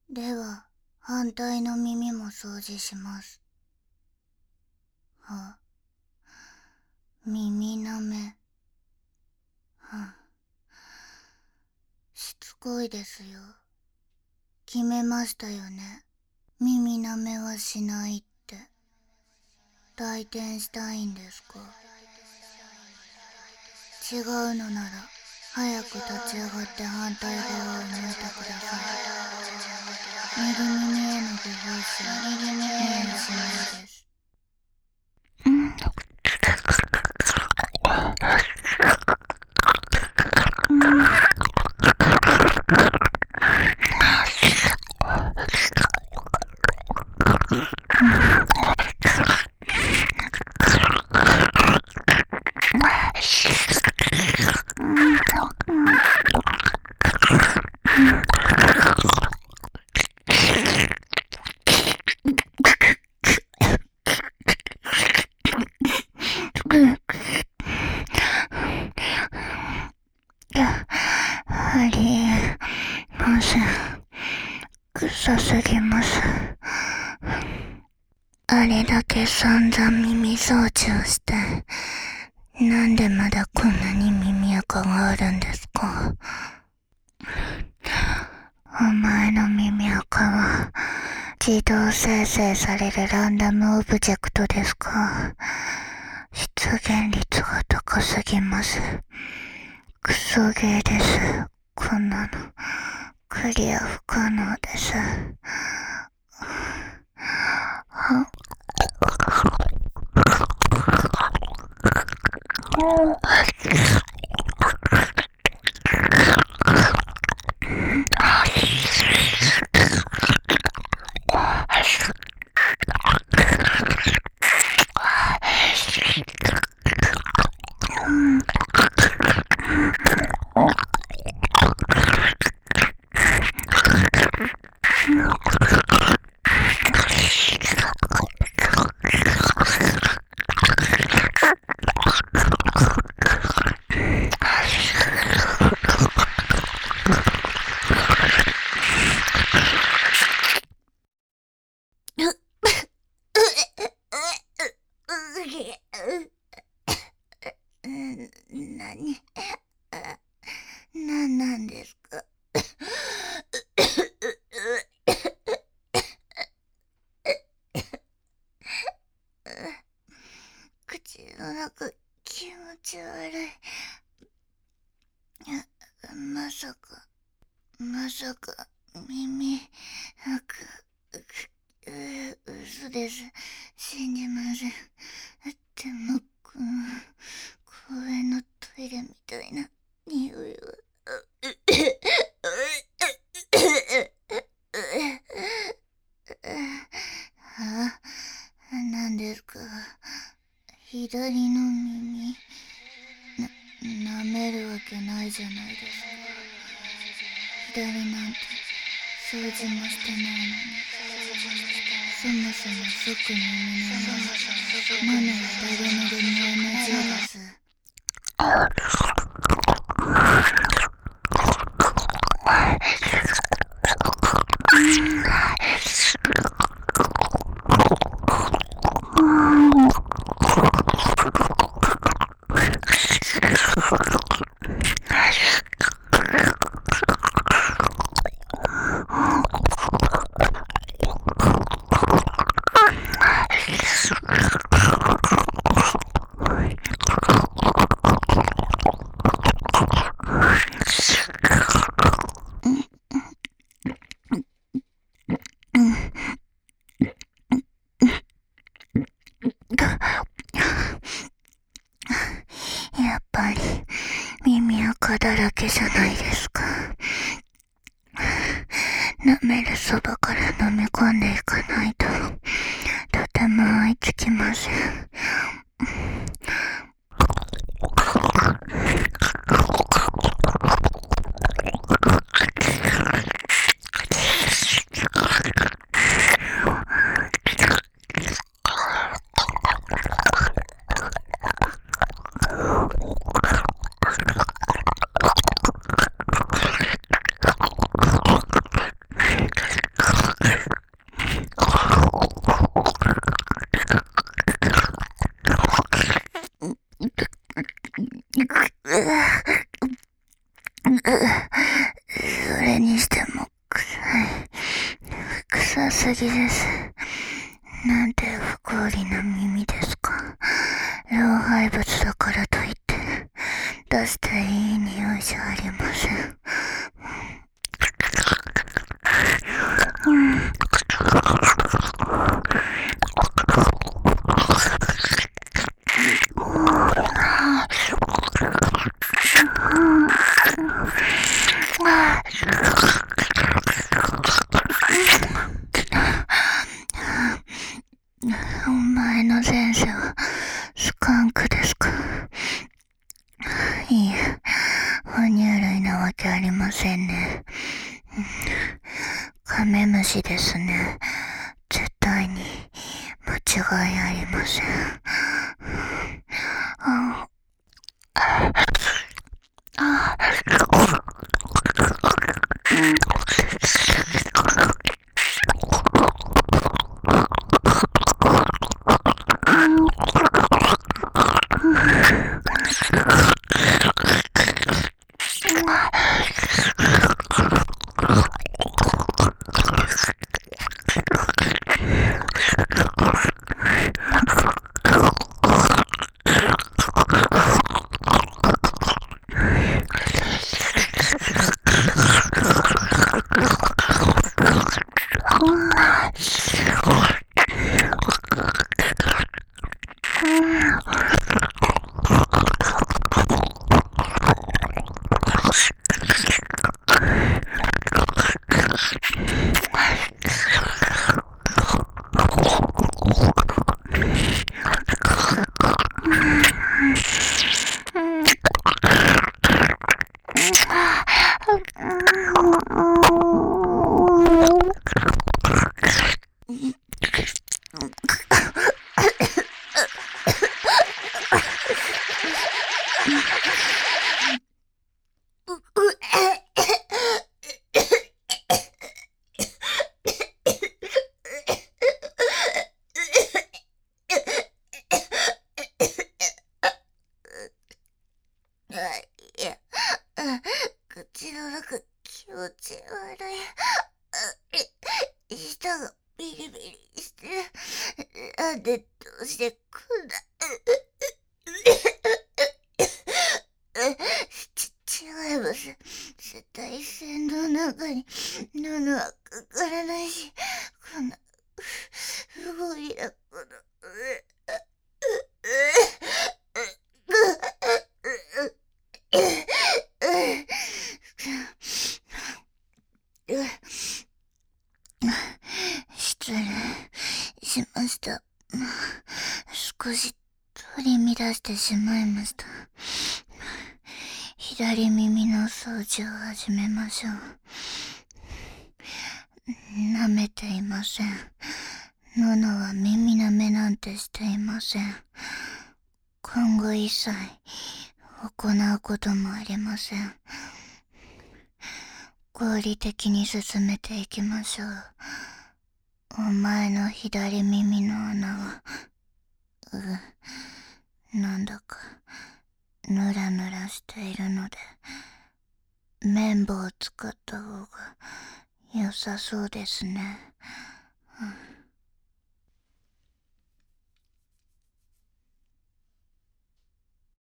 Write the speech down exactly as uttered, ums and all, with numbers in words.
では反対の耳も掃除します。は、耳なめ。は、しつこいですよ。決めましたよね。耳なめはしないって。退店したいんですか？違うのなら早く立ち上がって反対側を向いてください。右耳へのご奉仕は右耳へのしないです。ありません。臭すぎます。あれだけ散々耳掃除をして、なんでまだこんなに耳垢があるんですか？お前の耳垢は自動生成されるランダムオブジェクトですか？出現率が高すぎます。クソゲーです。こんなのクリア不可能です。はなに、なんなんですか？口の中気持ち悪い。まさかまさか耳あく嘘です。信じません。でもこの公園のトイレみたいな匂いはあ、なんですか？左の耳な、舐めるわけないじゃないですか。左なんて掃除もしてないのに。そもそも即耳のまま、マナは誰にでも同じです。やっぱり耳垢だらけじゃないですか。舐めるそばから飲み込んでいかないととても追いつきません。 痛すぎです。なんて不合理な耳ですか。老廃物だからといって出していい匂いじゃありません。うんお前の前世はスカンクですか。いいえ、哺乳類なわけありませんね。カメムシですね。絶対に間違いありません。あああいや、口の中気持ち悪い。舌がビリビリしてる。なんでどうしてこんな。ち、違います。絶対線の中に布はかからないし、こんな不合理なこと。失礼しました。少し取り乱してしまいました。左耳の掃除を始めましょう。舐めていません。ののは耳舐めなんてしていません。今後一切行うこともありません。合理的に進めていきましょう。お前の左耳の穴は、う、なんだか、ぬらぬらしているので、綿棒を使った方が良さそうですね。